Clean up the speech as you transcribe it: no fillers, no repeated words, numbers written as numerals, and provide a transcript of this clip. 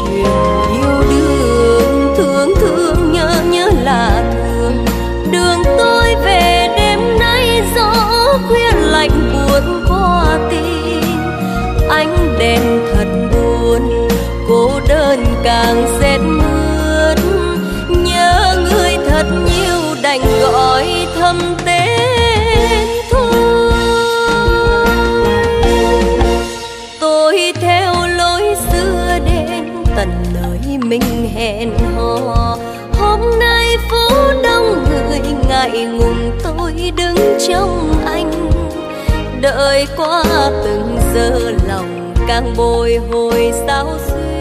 chuyện yêu đương, thương thương nhớ nhớ là thương. Đường tôi về đêm nay gió khuya lạnh buốt qua tim. Ánh đèn thật buồn, cô đơn càng rét mướt. Nhớ người thật nhiều đành gọi thầm tên thôi. Tôi theo lối xưa đến tận nơi mình hẹn hò. Hôm nay phố đông người ngại ngùng tôi đứng trong anh. Đợi qua từng giờ lòng càng bồi hồi sao xuyên.